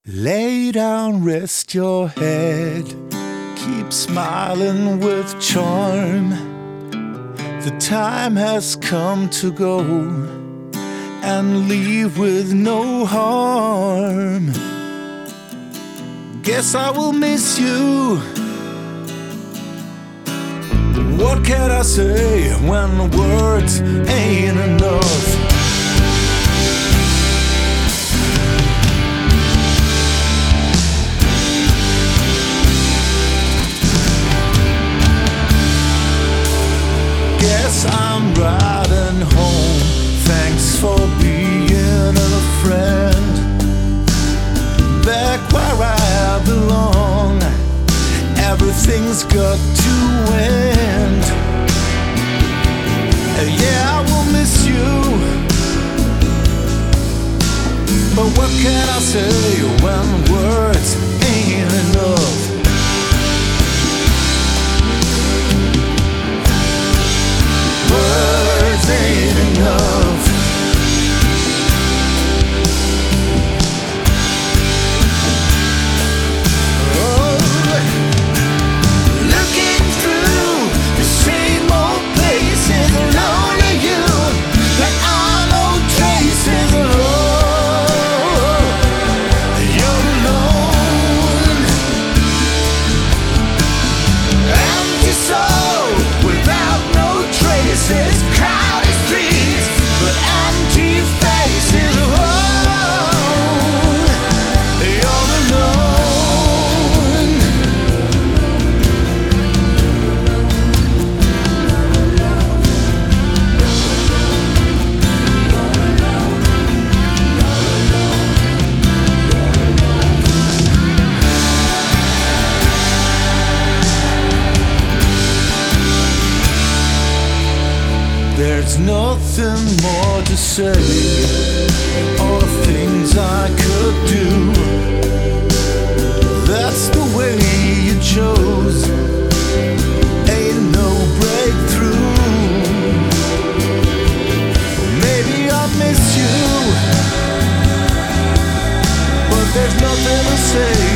Lay down, rest your head, keep smiling with charm. The time has come to go and leave with no harm. Guess I will miss you. What can I say when words ain't enough? Guess I'm riding home. Thanks for being a friend. Back where I belong, everything's got to end. Yeah, I will miss you, but what can I say when words ain't enough? Words ain't enough. Oh, looking through the same old places, alone to you, there are no traces of love. You're alone, empty soul without no traces, crowded streets, but empty faces. Oh, you're alone. There's nothing more to say, all the things I could do. That's the way you chose, ain't no breakthrough. Maybe I'll miss you, but there's nothing to say.